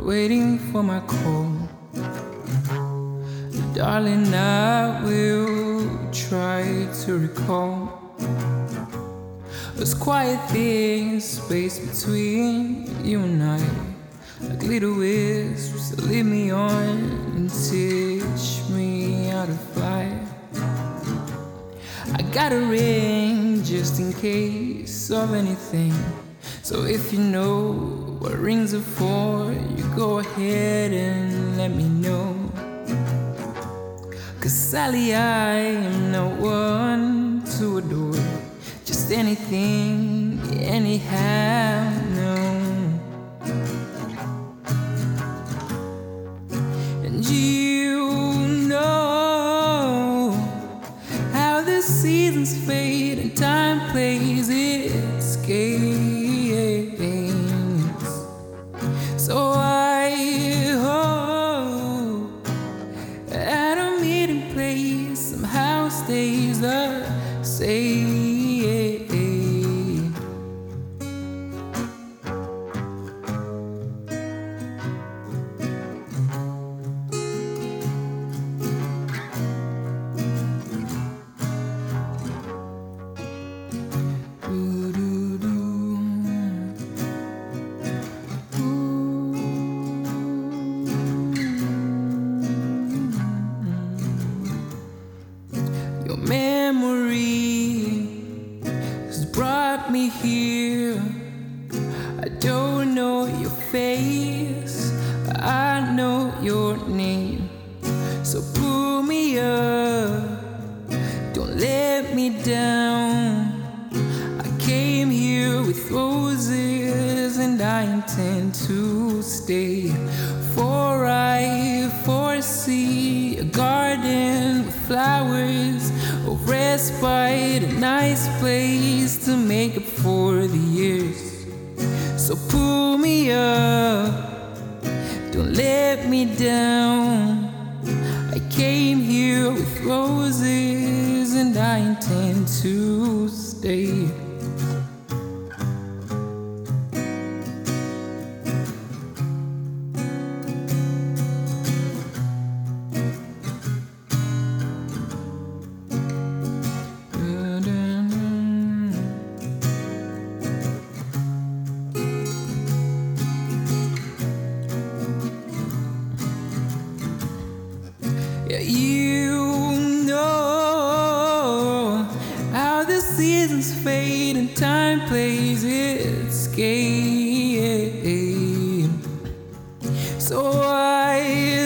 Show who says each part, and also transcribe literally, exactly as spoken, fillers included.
Speaker 1: waiting for my call. Darling, I will try to recall those quiet things, space between you and I, like little whispers that lead me on and teach me how to fly. I got a ring just in case of anything, so if you know what rings are for, you go ahead and let me know. Cause Sally, I am no one to adore, just anything, anyhow, no. And you know how the seasons fade and time plays its games. So I hope at a meeting place somehow stays the same. Your memory has brought me here. I don't know your face, but I know your name. So pull me up, don't let me down. I came here with roses and I intend to stay, for I foresee a garden with flowers, a respite, a nice place to make up for the years. So pull me up, don't let me down. I came here with roses and I intend to stay. Yeah, you know how the seasons fade and time plays its game. So I